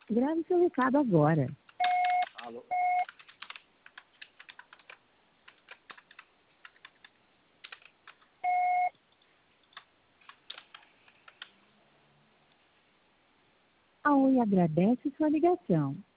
Grave seu recado agora. Alô? A Oi agradece sua ligação.